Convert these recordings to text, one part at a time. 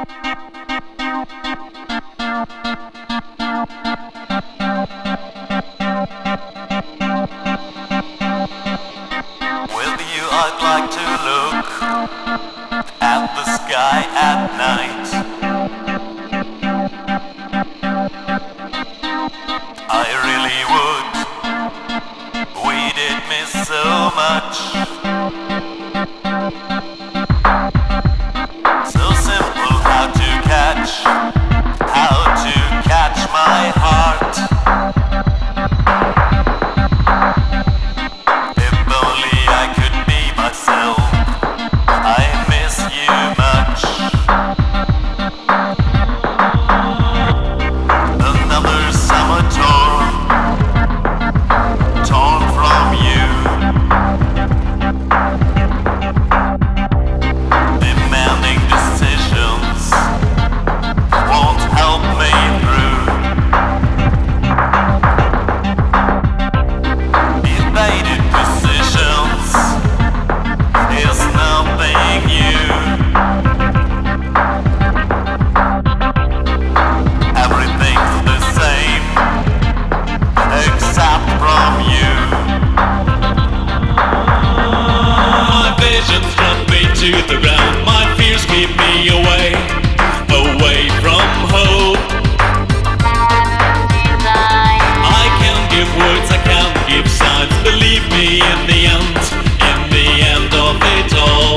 With you I'd like to look at the sky at night. I really would. We did miss so much. So simple how to catch my heart. If only I could be myself. I miss you much. Another summer torn from you. Demanding decisions won't help me through. Evaded positions is nothing new. Everything's the same except from you. My visions drop me to the ground. My fears keep me away from hope. I can't give words, I can't give signs. Believe me, in the end of it all.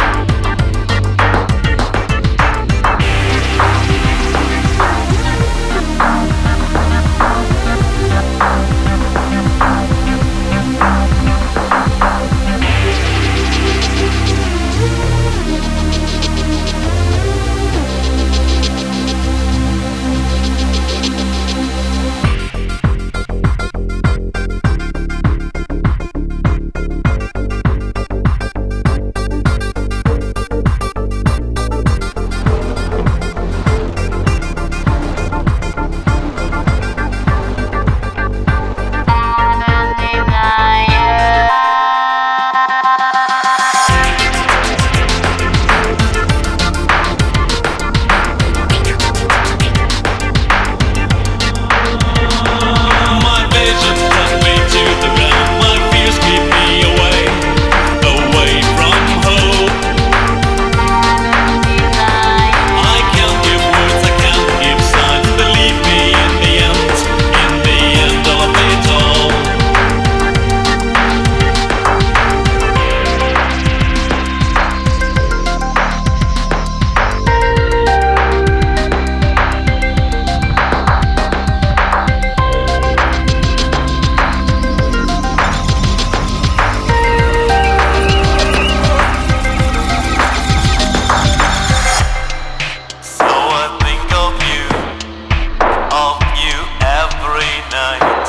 Every night,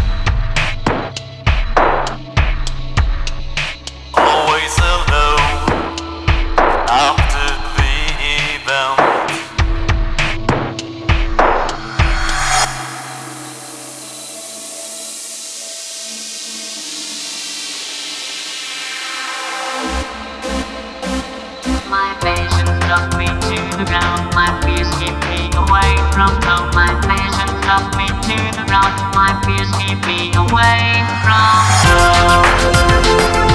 always alone after the event. My patience drop me to the ground. My fears keep me away from home. My patience drop me to the ground. My fears keep me away from home.